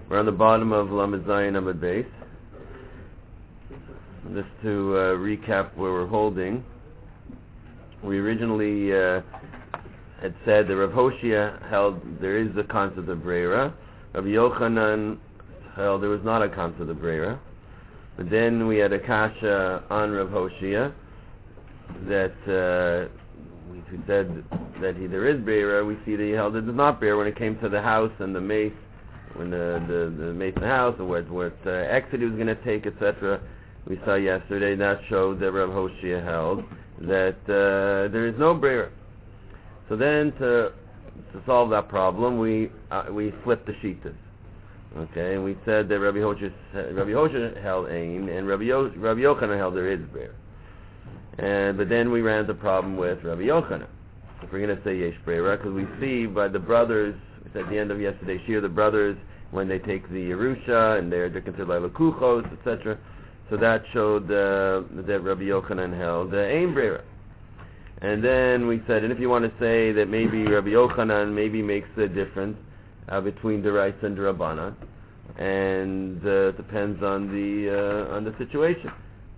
We're on the bottom of Lamed Zayin Amud Beis. Just to recap where we're holding, we originally had said that Rav Hoshia held there is the concept of Breira. Rabbi Yochanan held there was not a concept of Breira. But then we had a kasha on Rav Hoshia that we said that there is Breira. We see that he held it is not Breira when it came to the house and the mace, when the mace in the house, and what exit he was going to take, etc. We saw yesterday that showed that Rav Hoshia held that there is no Breira. So then to solve that problem, we flipped the shittas. Okay, and we said that Rabbi Hoshia held Ein, and Rabbi Yochanan held there is Breira. But then we ran into the problem with Rabbi Yochanan. If we're going to say Yesh Breira, because we see by the brothers, we said at the end of yesterday's shir, the brothers, when they take the Yerusha, and they're considered like Lakuchos, etc., so that showed that Rabbi Yochanan held Ein Breira. And then we said, and if you want to say that maybe Rabbi Yochanan maybe makes a difference between Deraisa and Derabanan, and depends on the situation.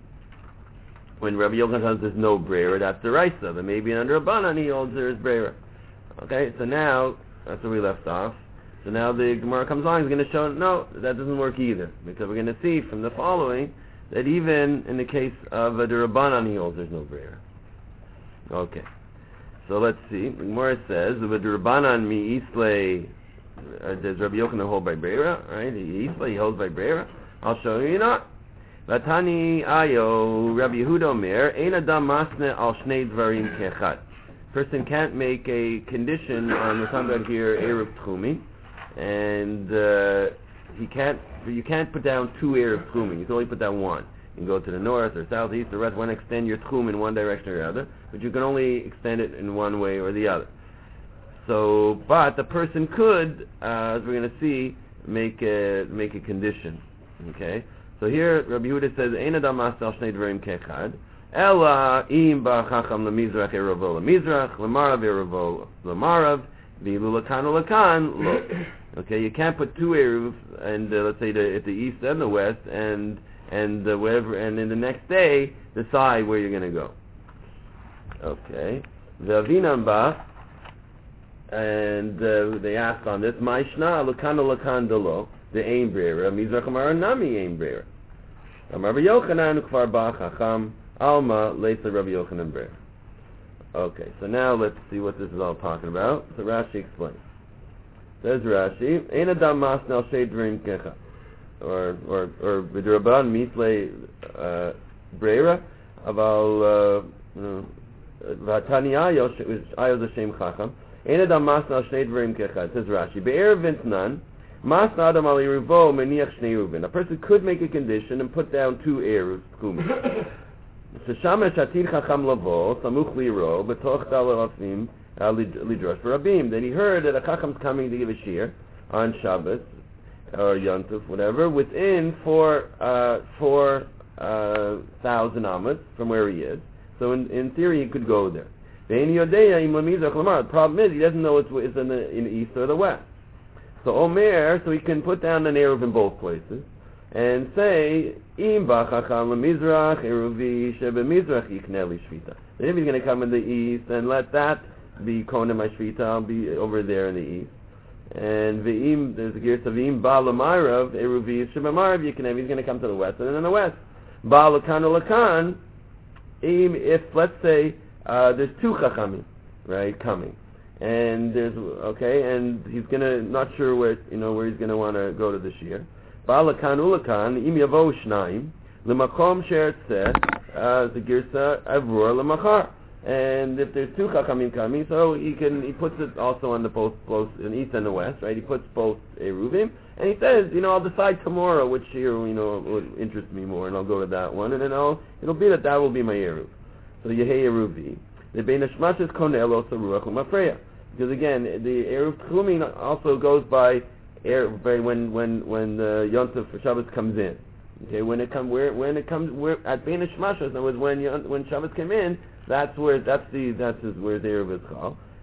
When Rabbi Yochanan says there's no Breira, that's Deraisa, but maybe under Derabanan he holds there is Breira. Okay, so now that's where we left off. So now the Gemara comes on, he's going to show no, that doesn't work either, because we're going to see from the following that even in the case of a Derabanan he holds there's no Breira. Okay, so let's see. The Gemara says, "The Derabanan mi Islay." Does Rabbi Yochanan hold by Breira? Right? He holds by Breira. I'll show you not. Vatani ayo Rabbi Yehuda Omer ein adam masne al shnei dvarim kechad. Person can't make a condition on the talking about here erev tchumi, and you can't put down two erev tchumi. You can only put down one. You can go to the north or south, east or west. Want to extend your tchum in one direction or the other, but you can only extend it in one way or the other. So, but the person could, as we're going to see, make a condition. Okay. So here, Rabbi Yehuda says, "Ein adam masal shnei dvarim kechad, ela im ba chacham lemizrach erovo lemizrach, lemarav erovo lemarav, v'ilu lakan lakan lo." Okay, you can't put two eruv, and let's say at the east and the west, and whatever, and in the next day decide where you're going to go. Okay. V'avinan ba. And they asked on this, "Ma'ishna lakana lakan delo the ein breira mizrach amar nami ein breira amar Rabbi Yochanan ukvar ba chacham alma leisa Rabbi Yochanan breira." Okay, so now let's see what this is all talking about. So Rashi explains. Says Rashi, "Ein adam masna al shei dvarim kecha," or v'deraban mislei breira aval v'atani ayo z'shem chacham. Ein adam masna al shnei dvarim kechad. Says Rashi, be'erev v'ntnan masna adam al eruvo meniach shnei eruvin. A person could make a condition and put down two eruvs tchumi. Sheshamesh atir chacham lavo samuch li'ro b'toch dal alafim lidrosh v'rabim. Then he heard that a chacham's coming to give a shir on Shabbos or Yom Tov, whatever, within 4,000 amos from where he is. So in theory he could go there. The problem is he doesn't know it's in the east or the west. So Omer, so he can put down an eruv in both places and say, Im b'chacham lemizrach eruvi shebemizrach yikneh li shvita. Then if he's going to come in the east and let that be kona my shvita, I'll be over there in the east. And v'im, there's a gears of im ba l'marav eruvi shebemarav yikneh. He's going to come to the west and then in the west. Ba l'kan l'kan. If let's say there's two chachamim, right, coming, and and he's not sure where he's gonna want to go to this year. Ba'alakan ulakan im yavo shnaim lemakom she'etzeh the girsa avror lemachar. And if there's two chachamim coming, so he puts it also on the both in east and the west, right? He puts both eruvim, and he says, I'll decide tomorrow which year would interest me more, and I'll go to that one, and then it'll be that will be my eruv. So Yehei Eruvi. The Bein Hashmash is Konel also Ruach Umafreya. Because again, the Eruv Tchumin also goes by when Yom Tov for Shabbos comes in. Okay, when it comes at Bein Hashmash, in other words, when Shabbos came in, that's where the Eruv is called.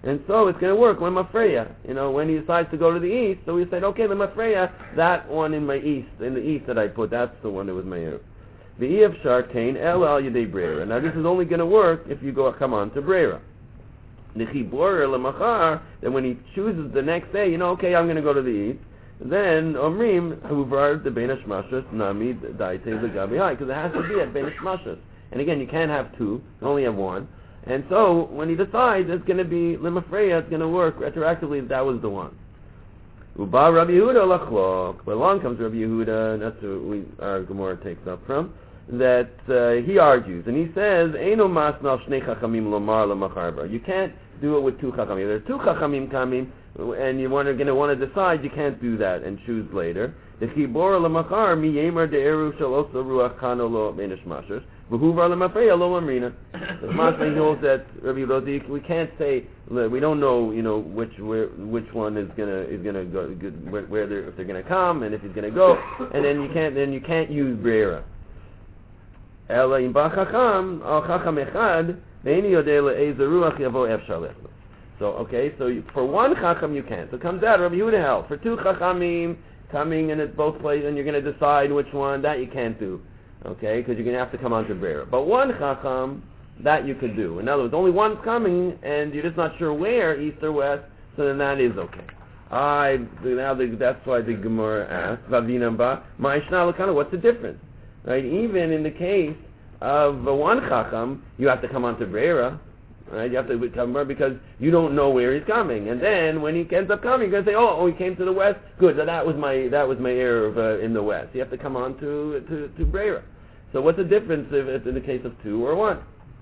And so it's going to work, Lemafreya. When he decides to go to the east, so we said, okay, Lemafreya, that one in the east that I put, that's the one that was my Erev. V'iev Shartain El Al Yedei Breira. Now this is only going to work if you come on to Breira. Nechibor Lemachar, then when he chooses the next day, okay, I'm going to go to the east, then Omrim, Huvar the Bein Hashmashas, Nami Daite L'Gabi Hai, because it has to be at Bein Hashmashas. And again, you can't have two, you can only have one. And so, when he decides it's going to be Lemafreya, it's going to work retroactively, that was the one. Uba Rabbi Yehuda Lachlok. But along comes Rabbi Yehuda, and that's what our Gemara takes up from, that he argues, and he says, Eino masnal shnei chachamim lomar lemachar. You can't do it with two chachamim. There's two chachamim coming, and you're going to want to decide, you can't do that and choose later. The chibor lemachar mi yemer de'eru shel osa ruach kano lo beinish mashers. V'huvar lemafreya lo amrina. The Masmei holds that Rabbi Yehuda, we can't say, we don't know, which one is gonna go, if they're gonna come and if he's gonna go, and then you can't use breira. Ela im ba chacham al chacham echad ve'eni yodei le'ez ruach yavo efshar lechlo. So for one chacham you can't. So it comes out Rabbi Yehuda held for two chachamim coming and at both places, and you're going to decide which one, that you can't do. Okay, because you're going to have to come on to Breira. But one chacham, that you could do. In other words, only one's coming, and you're just not sure where, east or west, so then that is okay. That's why the Gemara asks, Vavina ba, ma'ishna l'kana, what's the difference? Right, even in the case of one chacham, you have to come on to Breira. Right, you have to come because you don't know where he's coming, and then when he ends up coming, you're going to say, "Oh, he came to the west. Good, that was my Erev in the west." You have to come on to Breira. So, what's the difference if it's in the case of two or one?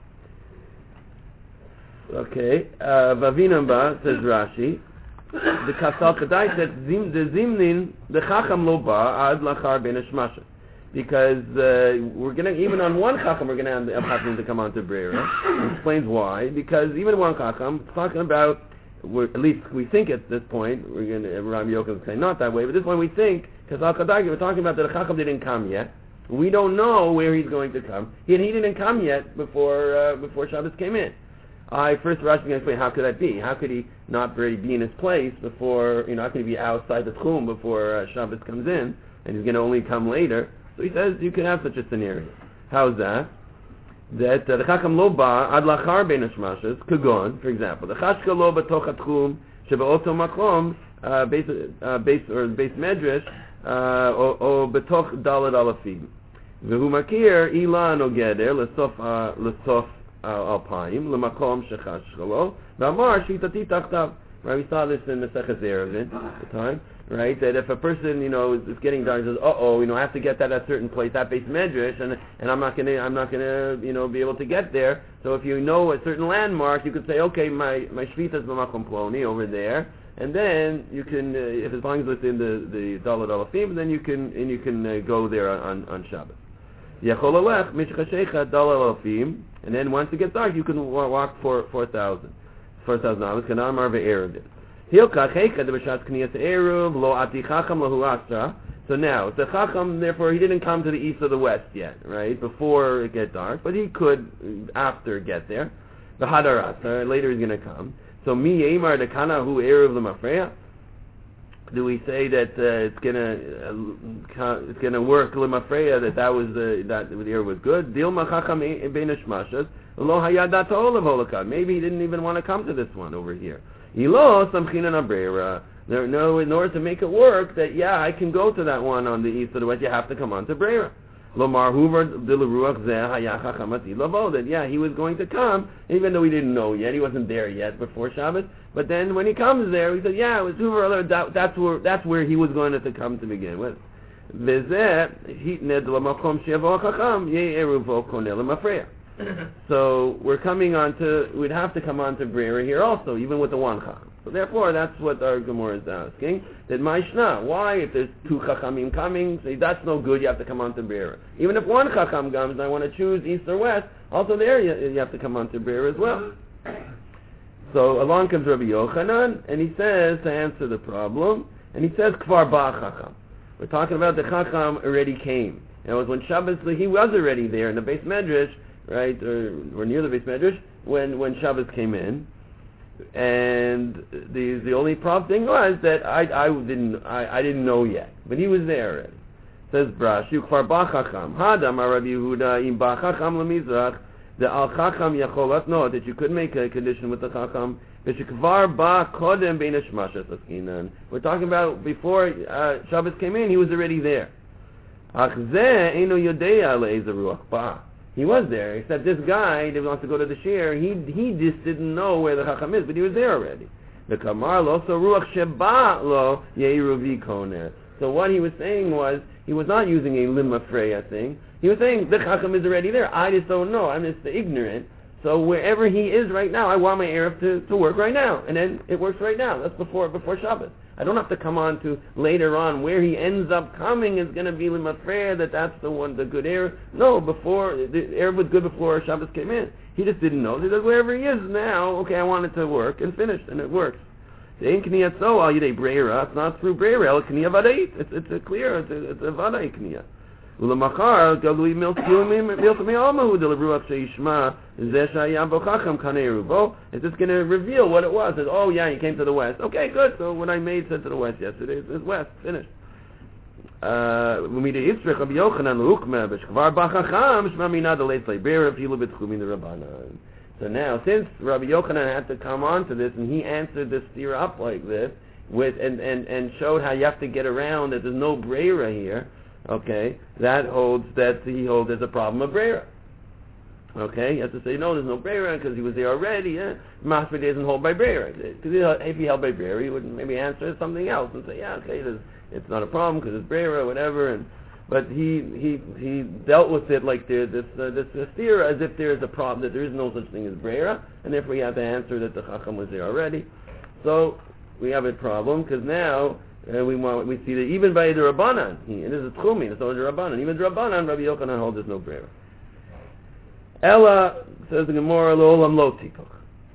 Okay, Vavinamba says Rashi. The Kasal Kadai says the Zimnin the Chacham lo ba ad lachar ben Hashmasha. Because we're going to, even on one chacham, we're going to have chacham to come on to Breira. He explains why. Because even one chacham, it's talking about, at least we think at this point, we're going to, Rabbi Yochanan is saying not that way, but this one we think, because Al-Qadagi, we're talking about that the chacham didn't come yet. We don't know where he's going to come. He didn't come yet before Shabbos came in. First Rashi is going to explain how could that be? How could he not really be in his place before, how could he be outside the tchum before Shabbos comes in, and he's going to only come later? So he says you can have such a scenario. How's that? That the chacham lo ba ad lachar bein hashmashas kagon, for example, the chashka lo batoch hatchum shebeoto makom base medrash o batoch dalad alafim v'hu makir ilan o geder lesof alpayim lemakom shechashka lo v'amar shitati tachtav. Right, we saw this in the Seches Erevin at the time. Right, that if a person, is getting dark, says, I have to get that at a certain place, that base medrash, and I'm not gonna, be able to get there. So if you know a certain landmark, you could say, okay, my shvita is b'makom ploni over there, and then you can, if as long as it's in the dalad alafim, then you can go there on Shabbos. Yechol alech mishchashecha dalad alafim, and then once it gets dark, you can walk 4,000 hours. Kanamar ve'erev. So now, the Chacham, therefore, he didn't come to the east or the west yet, right, before it gets dark, but he could, after, get there. The Hadarat, later he's going to come. So, mi yemar de kana hu erev lemafreya? Do we say that it's gonna work lemafreya, that was the erev was good? Dilma Chacham bein hashmashas lo hayadat olav holakad. Maybe he didn't even want to come to this one over here. Ilo samchina nabrera. No, in order to make it work, that I can go to that one on the east or the west. You have to come on to Breira. Lomar Hoover dilaruach zeh hayacha chamati lavo. That he was going to come, even though we didn't know yet. He wasn't there yet before Shabbos. But then when he comes there, he said, it was Hoover. That's where he was going to come to begin with. V'zeh hitned lamakom shevo chacham ye'eruvo konel mafreya. So we'd have to come on to Breira here also, even with the one chacham. So therefore, that's what our Gemara is asking. That Ma'ishna, why, if there's two chachamim coming, say that's no good, you have to come on to Breira. Even if one chacham comes and I want to choose east or west, also there you have to come on to Breira as well. So along comes Rabbi Yochanan, and he says, to answer the problem, and he says, Kvar ba chacham. We're talking about the chacham already came. And it was when Shabbos, he was already there in the base medrash, right, or near the base medrash, when Shabbos came in. And the only problem thing was that I didn't know yet, but he was there already. Says Brash, Yukfar Bachacham, Hadam Rabbi Yehuda im Bachacham lemizrach, the al Chacham yacholat no, that you could make a condition with the Chacham. V'shekvar ba kodem bein hashmashas askinan. We're talking about before Shabbos came in, he was already there. Ach zeh eino yodea le'ez ruach ba. He was there, except this guy that wants to go to the shir, he just didn't know where the Chacham is, but he was there already. The Kamar lo, so ruach sheba lo yeiru v'koner. So what he was saying was, he was not using a limma freya thing. He was saying, the Chacham is already there. I just don't know. I'm just ignorant. So wherever he is right now, I want my Erev to work right now. And then it works right now. That's before Shabbos. I don't have to come on to later on where he ends up coming is going to be limma freya, that's the one, the good Erev. No, the Erev was good before Shabbos came in. He just didn't know. He said, wherever he is now, okay, I want it to work, and finished, and it works. It's not through breira. It's a clear. It's a vaday kniya. Ulamachar galui miltamei almahu deliruach sheishma zeshayam bochacham kaneirubo. It's just going to reveal what it was. It's, oh yeah, he came to the west. Okay, good. So what I made said to the west yesterday is west. Finished. Umida Yitzrich Rabbi Yochanan l'hukma b'shkvar bachacham shma mina deleitzlei breira v'hilu b'tchumin d'Rabbanan. So now, since Rabbi Yochanan had to come on to this, and he answered this steer up like this, and showed how you have to get around that there's no breira here, okay, he holds there's a problem of breira. Okay, you have to say, no, there's no breira, because he was there already, Masber doesn't hold by breira. Because if he held by breira, he would maybe answer something else, and say, yeah, okay, it's not a problem, because it's breira, whatever, but he dealt with it like this stira as if there is a problem, that there is no such thing as breira, and therefore we have to answer that the Chacham was there already. So we have a problem, because now we see that even by the Rabbanan, it is a tchumin, it's always a Rabbanan, even the Rabbanan, Rabbi Yochanan holds there's no breira. Ella, says the Gemara, lo lo tipuch.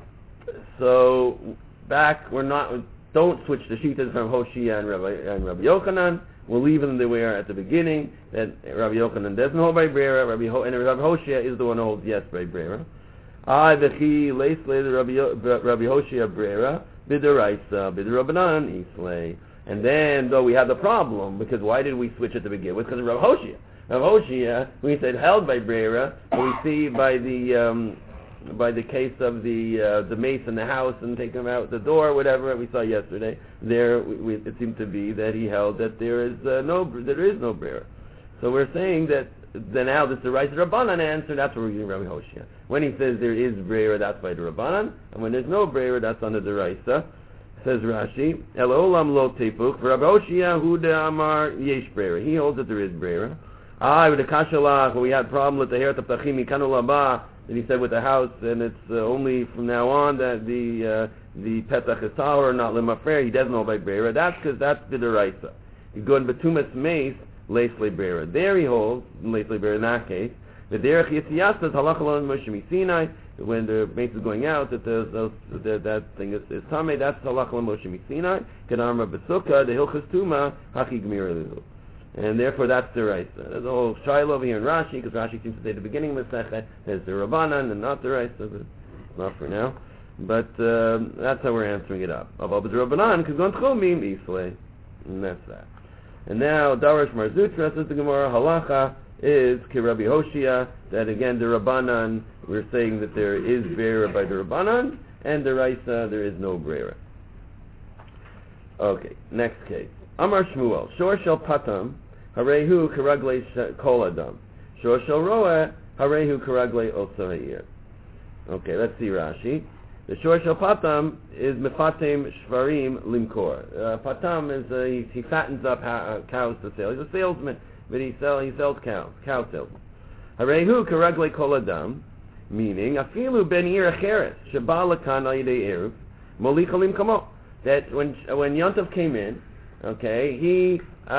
So back, don't switch the shitas from Hoshea and Rabbi Yochanan. We'll leave them the way they were at the beginning, that Rabbi Yochanan doesn't hold by breira, and Rabbi Hoshea is the one who holds yes by breira. V'chi leislei Rabbi Hoshea breira, b'deraisa, b'derabbanan islei. And then, though we have the problem, because why did we switch at the beginning? It was because of Rabbi Hoshea. Rabbi Hoshea, we said held by breira, but we see by the case of the mace in the house and taking him out the door, whatever we saw yesterday, it seemed to be that he held that there is no breira. So we're saying that now this is the right Rabbanan answer. That's what we're using Rabbi Hoshea. When he says there is breira, that's by the Rabbanan, and when there's no breira, that's under the Raisa. Says Rashi, El olam lo tepuch. Rabbi Hoshea huda amar yesh breira. He holds that there is breira. With the kashalach, we had problem with the heret of tachim mikanu laba. And he said with the house, and it's only from now on that the petach is tahor, not limafrer. He doesn't know by breira. That's because that's the deraisa. You go in betumas mace, leislei breira. There he holds leislei breira in that case. The derech yitziyas says halacha lo Moshe misinai. When the mace is going out, that that thing is tamei. That's halacha lo Moshe misinai. Kedamar besukah the hilchas tuma hachi gmir lilu. And therefore that's the right. There's a whole shiloh over here in Rashi, because Rashi seems to say at the beginning of the Masechet there's the Rabbanan and not the right, so it's not for now. But that's how we're answering it up. Abba the Rabbanan, because going tchumim islay. And that's that. And now Darash Marzutra says the Gemara, halacha is ki Rabbi Hoshea, that again the Rabbanan, we're saying that there is breira by the Rabbanan, and the Raisa, there is no breira. Okay, next case. Amar Shmuel, Shor Shel Patam, Harehu Karagle Kol Adam. Shor Shel Roeh, Harehu Karagle Osa Ha'ir. Okay, let's see Rashi. The Shor Shel Patam is Mefatem Shvarim Limkor. Patam is, he fattens up cows to sell. He's a salesman, but he sells cows, cow salesman. Harehu Karagle Kol Adam, meaning, Afilu Ben Ir Acheres, Sheba Lakan Al Yidei Eruv, Molicha Limkamo. That when Yontav came in, okay, he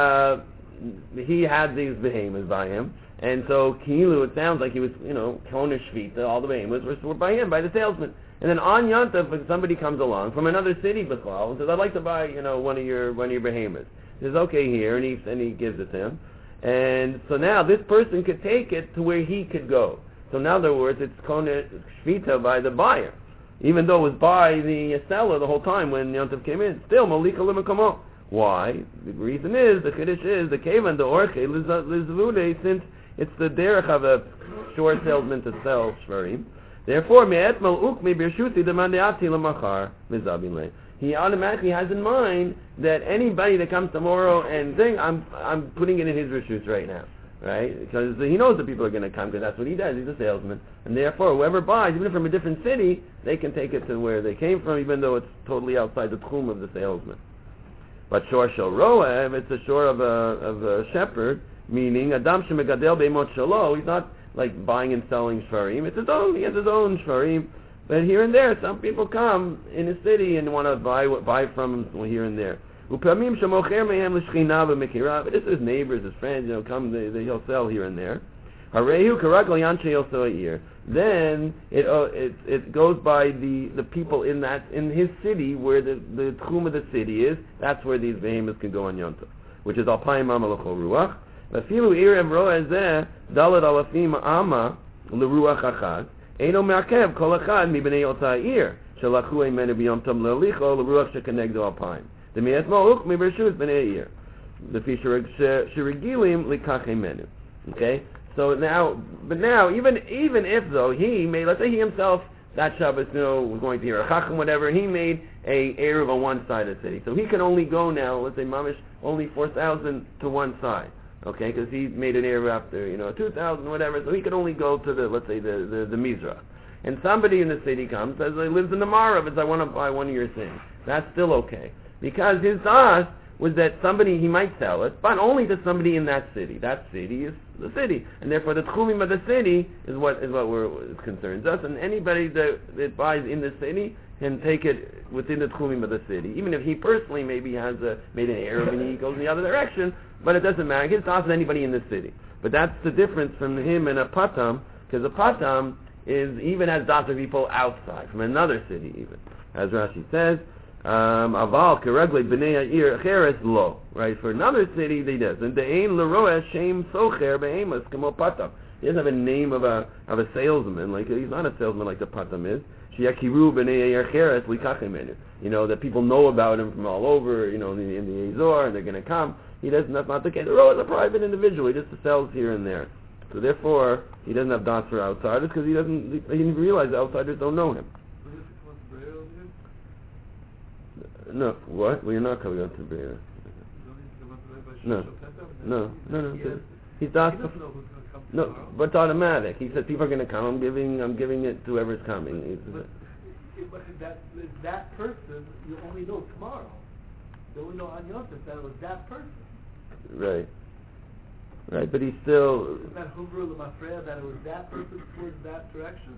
had these behemoths by him, and so Kilu, it sounds like he was, Kona Shvita, all the behemoths were by him, by the salesman. And then on Yantav, if somebody comes along from another city, B'chal, and says, I'd like to buy, one of your behemoths. He says, okay, here, and he gives it to him. And so now this person could take it to where he could go. So in other words, it's Kona Shvita by the buyer. even though it was by the seller the whole time when Yontif came in, still Malika Limakamoh. Why? The reason is, the Kiddush is, the Kevan, the Orche, Lizvude, since it's the derech of a shore salesman to sell Shvarim. Therefore, Me'etmal Ukmi Birshuti Demandeati Lamachar Mizabin Le. He automatically has in mind that anybody that comes tomorrow and think, I'm putting it in his reshus right now. Right? Because he knows that people are going to come, because that's what he does. He's a salesman. And therefore, whoever buys, even from a different city, they can take it to where they came from, even though it's totally outside the tchum of the salesman. But shor shel roa, if it's a shore of a shepherd, meaning Adam shemegadel beimot shelo, he's not like buying and selling shvarim. It's his own. He has his own shvarim. But here and there, some people come in his city and want to buy from him here and there. But this is his neighbors, his friends, come, he'll sell here and there. Then it goes by the people in his city where the tchum of the city is. That's where these behemoths can go on Yom Tov, which is Alpayim Ama L'chol Ruach. Afilu Irev Roeh Zeh Dalet Alafim Ama L'Ruach Achad Eino Me'akev Kol Achad Mibnei Otah Ir Shelachu Eimenu B'Yom Tov L'Licho L'Ruach Shekenegdo Alpayim. The Me'etmo Ukmi B'Reshus B'nei Ir L'Fi Sherigilim L'Kach Eimenu. Okay. So now, even if though he made, let's say he himself that Shabbos, was going to hear a chacham, whatever, and he made a eruv on one side of the city, so he can only go now, let's say mamish, only 4,000 to one side, okay, because he made an eruv after 2,000, whatever, so he can only go to let's say the Mizrach, and somebody in the city comes, says he lives in the Marav, and says I want to buy one of your things. That's still okay, because his das was that somebody, he might sell it, but only to somebody in that city. That city is the city, and therefore the tchumim of the city is what concerns us. And anybody that buys in the city can take it within the tchumim of the city, even if he personally maybe has made an error and he goes in the other direction. But it doesn't matter. His das is anybody in the city. But that's the difference from him and a patam, because a patam even has das of people outside from another city, even as Rashi says. Aval keregle b'nei ha'ir cheres lo. Right, for another city they does. And de'ein l'roeh shem socher be'emas kamo patam. He doesn't have a name of a salesman. Like he's not a salesman like the patam is. Sheyakiru b'nei ha'ir cheres likach imenu. That people know about him from all over. In the Azor, and they're going to come. He doesn't. That's not the case. The roeh is a private individual. He just sells here and there. So therefore, he doesn't have dots for outsiders because he didn't realize the outsiders don't know him. No, what? Well, you're not coming out to Be'er. No. He's not. No, but it's automatic. He said people are going to come. I'm giving it to whoever's coming. But that person, you only know tomorrow. You only know on Yom Tov that it was that person. Right, but he's still. Isn't that Humru L'Mafreya that it was that person towards that direction?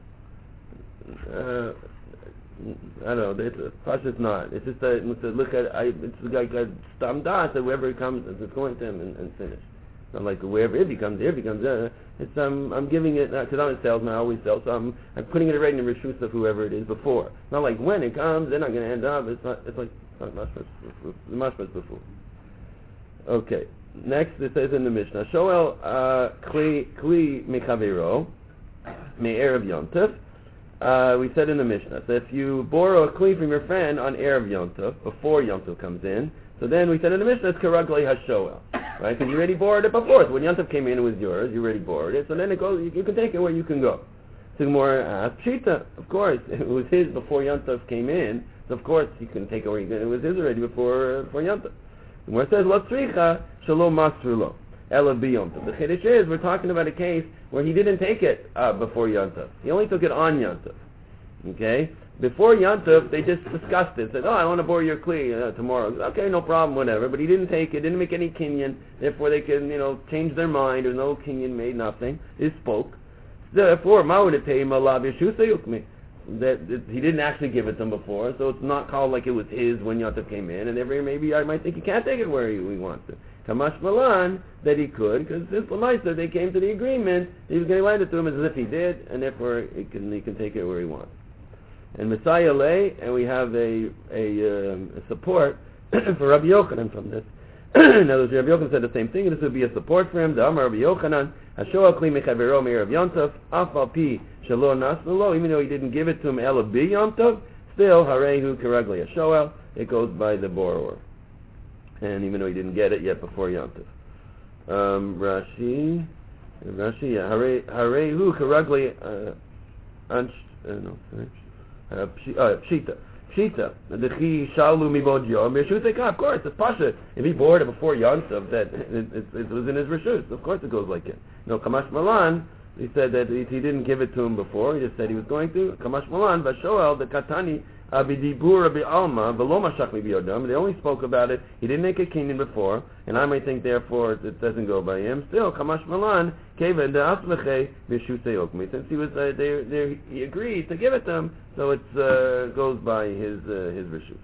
I don't know. It's not. It's just to look at. It's like a stam das that whoever comes, it's going to him and finish. Not like wherever if he comes there, it's I'm giving it because I'm a salesman. I always sell, so I'm putting it right in the reshus of whoever it is before. Not like when it comes, they're not going to end up. It's like mashmas before. Okay. Next, it says in the Mishnah, Shoel kli mechavero me'erev Yom Tov. We said in the Mishnah, so if you borrow a kli from your friend on Erev Yom Tov, before Yom Tov comes in, so then we said in the Mishnah, it's karaglei hashoel, right? Because you already borrowed it before. So when Yom Tov came in, it was yours. You already borrowed it. So then it goes. You can take it where you can go. So Gemara asked, Pshita, of course, it was his before Yom Tov came in. So of course you can take it where you can. It was his already before Yom Tov. Gemara says, Lo tzricha shalom masrulo ela b'Yom Tov. The chiddush is we're talking about a case where he didn't take it before Yom Tov. He only took it on Yom Tov. Okay? Before Yom Tov, they just discussed it. Said, I want to borrow your kli tomorrow. Okay, no problem, whatever. But he didn't take it, didn't make any kinyan. Therefore, they can, change their mind. There's no kinyan made, nothing. He spoke. Therefore, that he didn't actually give it to him before, so it's not called like it was his when Yom Tov came in. And therefore, maybe I might think he can't take it where he wants to. Kamash Malan, that he could, because since Lamaisa, they came to the agreement, he was going to lend it to him as if he did, and therefore he can take it where he wants. And Messiah lay, and we have a support for Rabbi Yochanan from this. Now, Rabbi Yochanan said the same thing, and this would be a support for him. The Amar Rabbi Yochanan, Hashoa Kli Mechavero Me'erav Yom Tov, Afal Pi Shelo Nasnu Lo, even though he didn't give it to him Ela Bi Yom Tov, still Harehu Karagli Hashoel, it goes by the borrower. And even though he didn't get it yet before Yom Tov. Rashi, Harehu Karagli Pshita. Pshita, the Chi Shalu Mibod Yom, Reshut of course, it's Pasha. If he bought it before Yontav, that it was in his Reshut, of course it goes like it. No, Kamash Malan, he said that he didn't give it to him before, he just said he was going to. Kamash Malan, Vashoel, the Katani, Abidibur Abi Alma, Veloma Shachmi Biyodam, they only spoke about it, he didn't make a kinyan before, and I might think therefore it doesn't go by him. Still, Kamash Malan, Keva, the Asmeche, Vishute Okmi, since he was, he agreed to give it to him, so it goes by his reshus.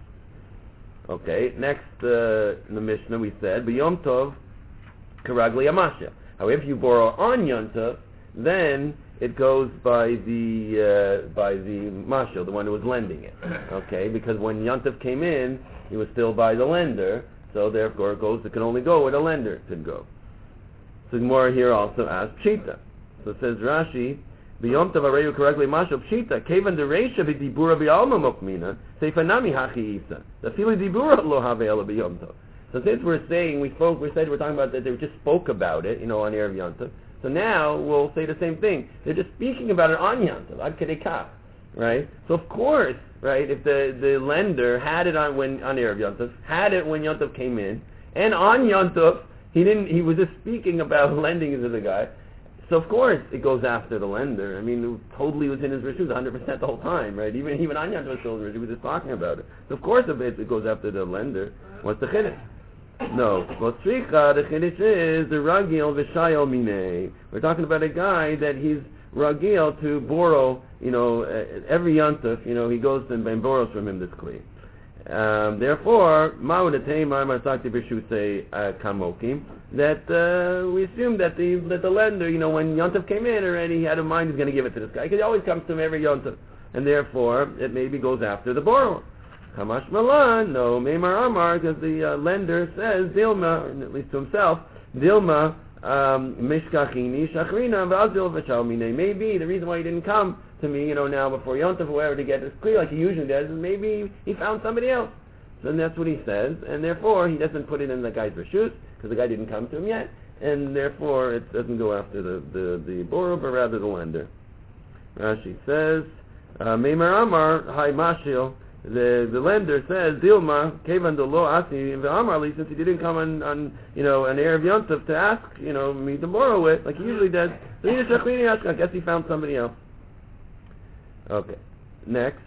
Okay, next in the Mishnah we said, B'Yom Tov Karagli Amasha. However, if you borrow on Yom Tov, then it goes by the mashal, the one who was lending it. Okay, because when Yom Tov came in, he was still by the lender, so therefore it can only go where the lender could go. So Gemara here also asks Pshita. So it says Rashi, B'Yom Tov Areyu Karagli Mashal Pshita, Kevan the Reisha B'Dibura B'Alma Mokmina, Seifanami Hachi Isa. The Fili Dibura Lo Havela B'Yom Tov. So since we're saying, we're talking about that they just spoke about it, on Erev Yom Tov, so now we'll say the same thing. They're just speaking about it on Yom Tov, Ad Kedei Kach, right? So of course, right, if the lender had it on Erev Yom Tov, had it when Yom Tov came in, and on Yom Tov, he was just speaking about lending it to the guy, so of course it goes after the lender. I mean, it totally was in his reshus 100% the whole time, right? Even on Yom Tov was still in his reshus, he was just talking about it. So of course it goes after the lender. What's the chiddush? No. Well, tzricha, the chiddush is the ragil v'shayel minei. We're talking about a guy that he's ragil to borrow, every yontif, he goes and borrows from him this kli. Therefore, ma'u netei ma'amar sakti b'shusei kamokim, that we assume that the lender, when yontif came in already, he had in mind he's going to give it to this guy, because he always comes to him every yontif, and therefore it maybe goes after the borrower. Kamash Malan, no, Meimar Amar, because the lender says, Dilma, at least to himself, Dilma, Mishkachini, Shachrina, Vazil, Vachalmine. Maybe the reason why he didn't come to me, now before Yom Tov, whoever, to get this clear like he usually does, is maybe he found somebody else. So that's what he says, and therefore he doesn't put it in the guy's reshus, because the guy didn't come to him yet, and therefore it doesn't go after the borrower, but rather the lender. Rashi says, Meimar Amar, Hai Mashil, the lender says, Dilma, Kevan do lo asi v'amarli, since he didn't come on Erev Yom Tov to ask, me to borrow it, like he usually does. So I guess he found somebody else. Okay. Next.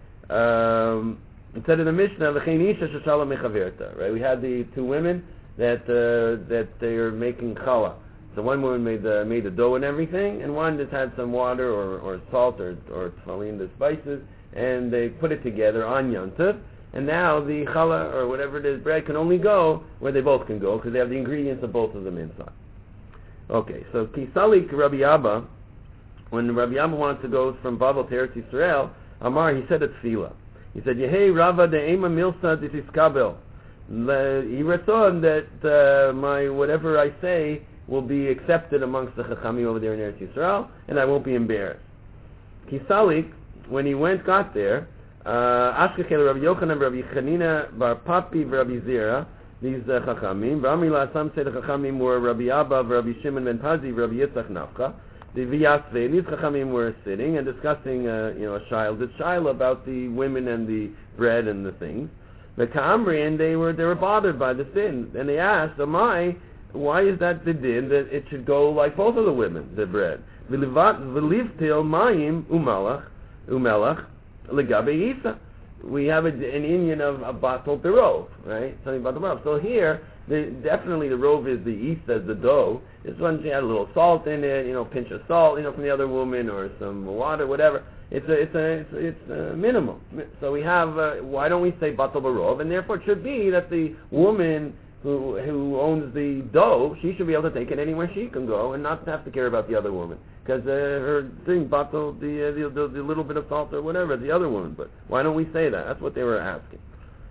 It said in the Mishnah, right? We had the two women that they are making challah. So one woman made the dough and everything, and one just had some water or salt or tfalim, the spices, and they put it together on Yom Tov, and now the challah, or whatever it is, bread, can only go where they both can go, because they have the ingredients of both of them inside. Okay, so Kisalik Rabbi Abba, when Rabbi Abba wanted to go from Babel to Eretz Yisrael, Amar, he said a tefillah. He said, Yehei Rava de'ema milsa ditiskabel. He ratzon that my whatever I say will be accepted amongst the Chachamim over there in Eretz Yisrael, and I won't be embarrassed. Kisalik, when he got there, Ashkechel Rabbi Yochanan, Rabbi Chanina, Bar Papi, Rabbi Zira, these Chachamim. V'amila, some say the Chachamim were Rabbi Abba, Rabbi Shimon ben Pazi, Rabbi Yitzchak Nafcha. The V'yasvei, these Chachamim were sitting and discussing, a shiloh about the women and the bread and the things. The Ka'amri, and they were bothered by the sin, and they asked, why is that the din that it should go like both of the women, the bread? V'livtil mayim umelach legabe isa. We have an Indian of a batal berov, right? Something about the berov. So here, definitely the rov is the isa, the dough. This one she had a little salt in it, pinch of salt, from the other woman, or some water, whatever. It's a minimum. So we have. Why don't we say batal berov? And therefore, it should be that the woman who owns the dough, she should be able to take it anywhere she can go and not have to care about the other woman, because her thing bottled the little bit of salt or whatever the other woman. But why don't we say that? That's what they were asking.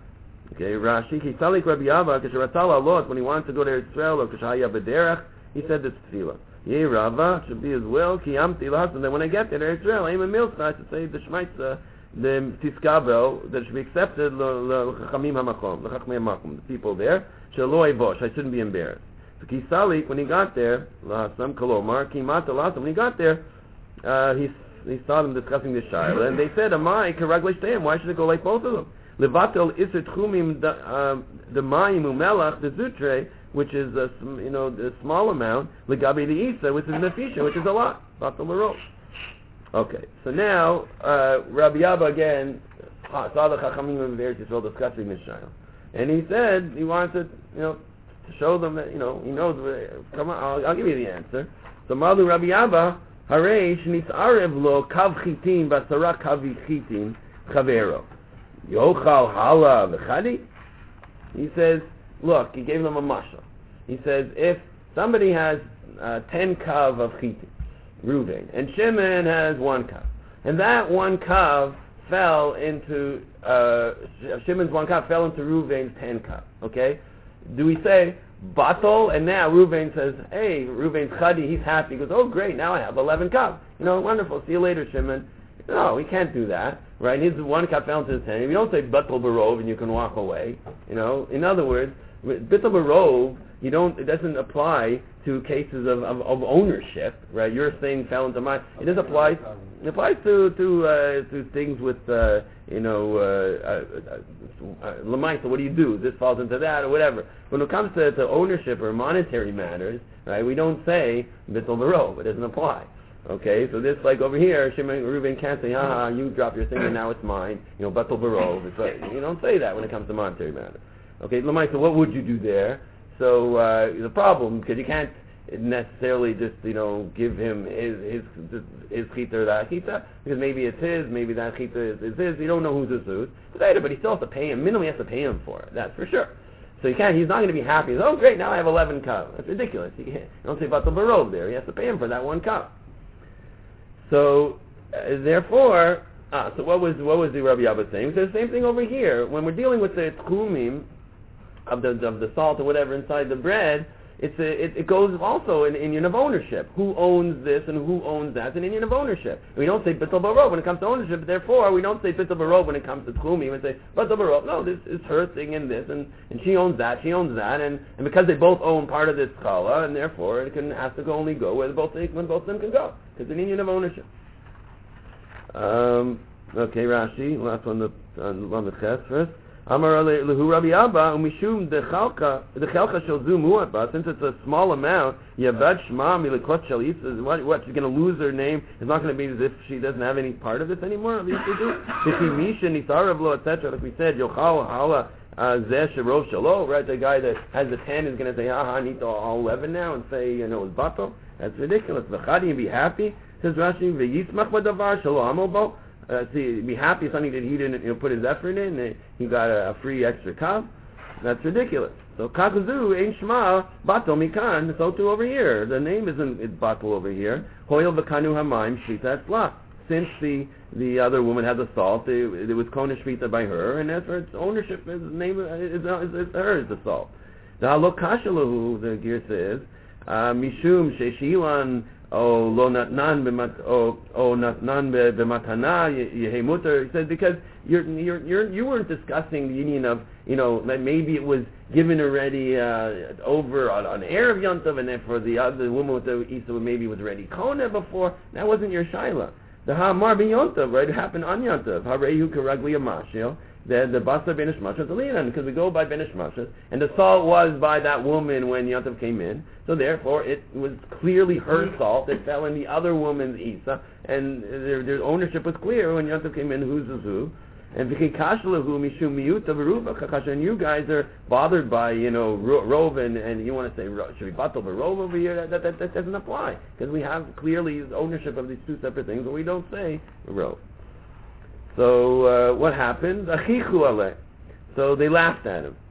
Okay, Rashi, Kisalik Rabbi Abba, Kisharatal Alot, when he wanted to go to Israel, or Kishaya B'derech, he said this tefillah. Yeh Rava, should be as well, Kiyamti Las, and then when I get there to Israel, I'm a milsa, I should say the Shmaitza, the Tiskabel, that should be accepted, L'chachamim HaMakom, L'chachamim HaMakom, the people there, Shelo Eivosh, I shouldn't be embarrassed. So Kisalik, when he got there, L'hasam Kolomar, Kimata Lasam, when he got there, he saw them discussing this shaila, and they said, Amai, Karaglish Teim, why should it go like both of them? Levatel Isser Tchumim the Mayim Umelach the Zutre, which is the small amount. Legabi the Isa, which is Nefisha, which is a lot. Vatel Larol. Okay, so now Rabbi Abba again saw the Chachamim of Eretz Yisrael discussing this shaila, and he said he wanted to show them that he knows. Come on, I'll give you the answer. So Malu Rabbi Abba Hareish Nisarev Lo Kav Chitin Basara Kavi Chitin Chavero. Yochal hala v'chadi. He says, look, he gave them a mashal. He says, if somebody has 10 kav of chitin, Reuven, and Shimon has 1 kav, and that 1 kav fell into Shimon's 1 kav fell into Reuven's 10 kav. Okay, do we say batal? And now Reuven says, hey, Reuven's chadi, he's happy. He goes, oh great, now I have 11 kav. Wonderful. See you later, Shimon. No, we can't do that, right? His 1 cup fell into his hand. You don't say batal barov and you can walk away. In other words, batal barov, it doesn't apply to cases of ownership, right? Your thing fell into mine. It does apply. It applies to things with lemaisa. What do you do? This falls into that or whatever. When it comes to ownership or monetary matters, right? We don't say batal barov. It doesn't apply. Okay, so this, like over here, Shimon Reuven can't say, you drop your thing and now it's mine, batal barov. It's like, you don't say that when it comes to monetary matters. Okay, so what would you do there? So the problem, because you can't necessarily just, give him his chita or that chita, because maybe it's his, maybe that chita is his, you don't know whose is whose. But he still has to pay him, minimally has to pay him for it, that's for sure. So he's not going to be happy. He's, oh great, now I have 11 kav. That's ridiculous. You don't say batal barov there, he has to pay him for that 1 kav. So, therefore, so what was the Rabbi Abba saying? So the same thing over here. When we're dealing with the tchumim of the salt or whatever inside the bread, it goes also in Indian of ownership. Who owns this and who owns that? It's an Indian of ownership. We don't say bitul barov when it comes to ownership. Therefore, we don't say bitul barov when it comes to tchumim. We say bitul barov. No, this is her thing and this, and she owns that, and because they both own part of this challah, and therefore it has to only go where both of them can go. It's an Indian of ownership. Okay, Rashi. Last one, the ches first. Amar lehu Rabbi Abba umishum the chelka shel zu mu'at, since it's a small amount. Yavad shma milekot shel yitz. What she's going to lose her name? It's not going to be as if she doesn't have any part of this anymore. At least we do. Misha nisarav lo etc. Like we said, yochal hala zeh sherov shelo. Right, the guy that has the 10 is going to say, I need all 11 now, and say, it's batal. That's ridiculous. V'chadi and be happy. Says Rashi, v'yitzmach b'davar shelo amol bo. Be happy something that he didn't put his effort in, and he got a free extra kav. That's ridiculous. So kakuzu ein shma batal mikan. So too over here, the name isn't batal over here. Hoyel v'kanu hamayim shita etzla. Since the other woman had the salt, it was kona shvita by her, and as for its ownership, his name is hers, the salt. The halok kashalahu, the gear says, mishum sheshilan. Lo natnan b'matana yehi muter. He says because you weren't discussing the union of that maybe it was given already over on Erev Yontav, and then for the other woman with the Isa maybe was already Kona before. That wasn't your shaila. The Hamar ben Yontav, right? It happened on Yontav. Harehu karagli amash, the basa ben ishmashas alinan, because we go by ben ishmashas, and the salt was by that woman when Yontav came in. So therefore, it was clearly her salt that fell in the other woman's Isa, and their ownership was clear when Yontav came in. Who's who? And and you guys are bothered by rov, and you want to say should we batal rov over here? That doesn't apply, because we have clearly ownership of these two separate things, but we don't say rov. So what happened? So they laughed at him.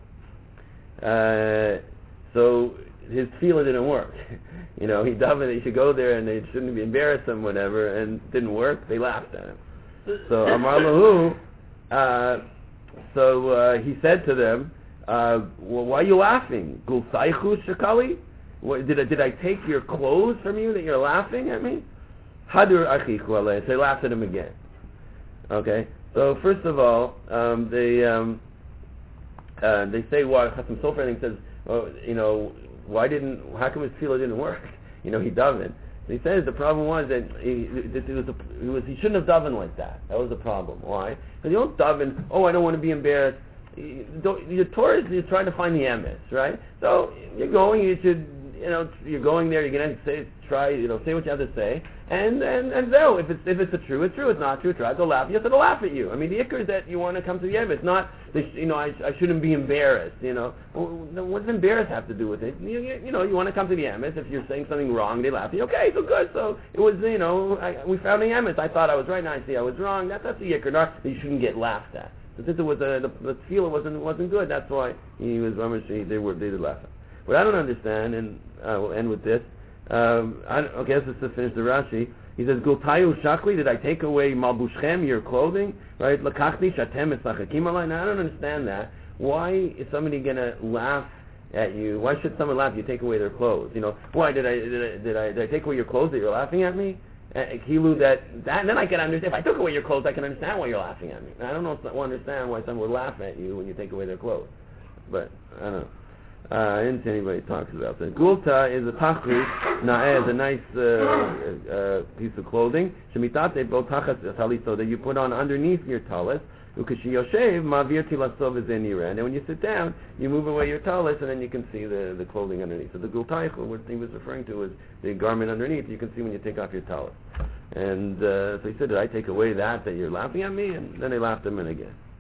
So his tefillah didn't work. He davened, he should go there and they shouldn't be embarrassed him, whatever, and it didn't work. They laughed at him. So Amar lahu, he said to them, well, why are you laughing? Gulsaychu shakali? Did I take your clothes from you that you're laughing at me? Hadur achichu aleh. So they laughed at him again. Okay. So first of all, they say why Chassam Sofer I think says, how come his tefillah didn't work? He davened. So he says the problem was that he shouldn't have davened like that. That was the problem. Why? Because you don't daven, I don't want to be embarrassed. Your Torah is you're trying to find the emes, right? So you're going, you're going there. You're going to say what you have to say, and so if it's true, it's true. It's not true, try to laugh. Yes, it'll laugh at you. I mean, the ikr is that you want to come to the emes. Not I shouldn't be embarrassed. What does embarrassed have to do with it? You want to come to the emes. If you're saying something wrong, they laugh at you. Okay, so good. So it was we found the emes. I thought I was right. Now I see I was wrong. That's the ikr. Not that you shouldn't get laughed at. So since it was the tefillah wasn't good, that's why he was they did laugh at. What I don't understand, and we'll end with this. This is to finish the Rashi. He says, "Gultayu shakli, did I take away malbushchem, your clothing? Right? Lakachni shatem esachakim alai." Now I don't understand that. Why is somebody gonna laugh at you? Why should someone laugh if you take away their clothes? Why did I take away your clothes that you're laughing at me? Kilu that and then I can understand. If I took away your clothes, I can understand why you're laughing at me. I don't understand why someone would laugh at you when you take away their clothes. But I don't know. I didn't see anybody talks about that. Gulta is a tachri, na'eh is a nice piece of clothing. Shemitate bo tachas taliso that you put on underneath your talis. Ukashi yoshev ma'avir tilasov is in your end. And when you sit down, you move away your talis, and then you can see the clothing underneath. So the gultaichu, what he was referring to, is the garment underneath. You can see when you take off your talis. And so he said, "Did I take away that you're laughing at me?" And then they laughed at him again.